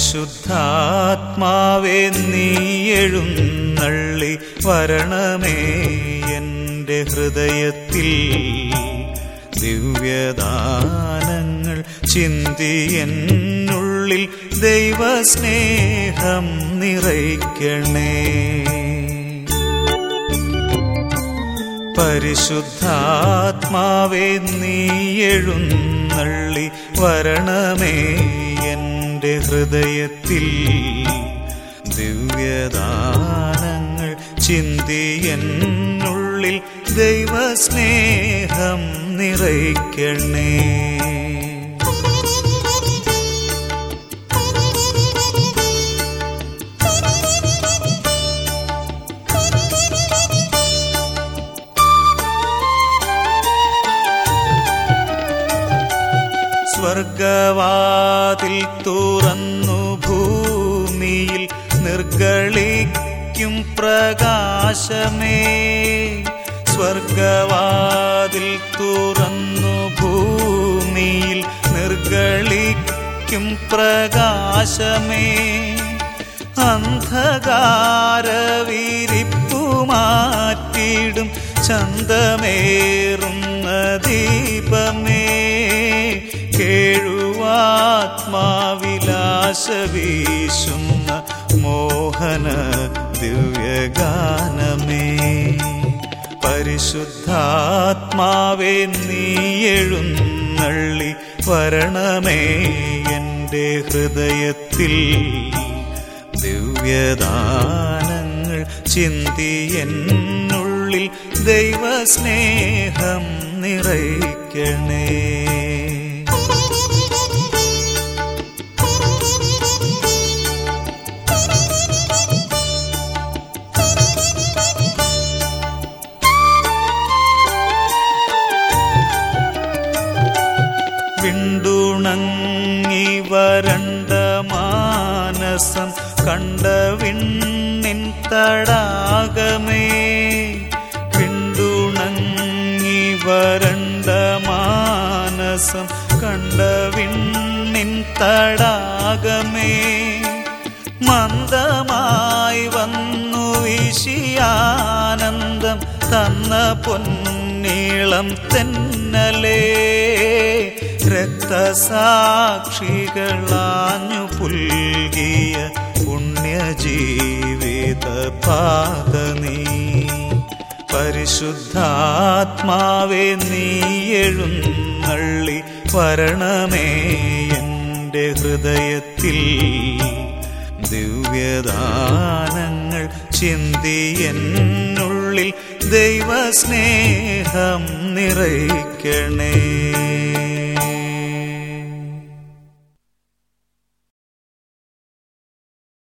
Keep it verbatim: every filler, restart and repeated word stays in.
പരിശുദ്ധാത്മാവേ നീ എഴുന്നള്ളി വരണമേ എൻ്റെ ഹൃദയത്തിൽ. ദിവ്യദാനങ്ങൾ ചിന്തി എന്നുള്ളിൽ ദൈവസ്നേഹം നിറയ്ക്കണേ. പരിശുദ്ധാത്മാവേ നീ എഴുന്നള്ളി വരണമേ എൻ്റെ ഹൃദയത്തിൽ. ദിവ്യദാനങ്ങൾ ചിന്തി എന്നുള്ളിൽ ദൈവസ്നേഹം നിറയ്ക്കണേ. സ്വർഗവാതിൽ തുറന്നു ഭൂമിയിൽ നിർഗളിക്കും പ്രകാശമേ. സ്വർഗവാതിൽ തുറന്നു ഭൂമിയിൽ നിർഗളിക്കും പ്രകാശമേ. അന്ധകാരവിരിപ്പു മാറ്റിടും ചന്തമേറുന്ന ദീപമേ. കേഴുവാത്മാവിലാശ വീശുന്ന മോഹന ദിവ്യഗാനമേ. പരിശുദ്ധാത്മാവേ നീ എഴുന്നള്ളി വരണമേ എൻ്റെ ഹൃദയത്തിൽ. ദിവ്യദാനങ്ങൾ ചിന്തി എന്നുള്ളിൽ ദൈവസ്നേഹം നിറയ്ക്കണേ. വിണ്ടുണങ്ങി വരണ്ട മാനസം കണ്ട വിണ്ണിൻ തടാകമേ. വിണ്ടുണങ്ങി വരണ്ട മാനസം കണ്ട വിണ്ണിൻ തടാകമേ. മന്ദമായി വന്നു വീശിയാനന്ദം തന്ന പൊന്നീളം തെന്നലേ. രക്തസാക്ഷികളാഞ്ഞു പുൽകിയ പുണ്യജീവിത പാത നീ. പരിശുദ്ധാത്മാവേ നീ എഴുന്നള്ളി വരണമേ എൻ്റെ ഹൃദയത്തിൽ. ദിവ്യദാനങ്ങൾ ചിന്തി എന്നുള്ളിൽ ദൈവസ്നേഹം നിറയ്ക്കണേ.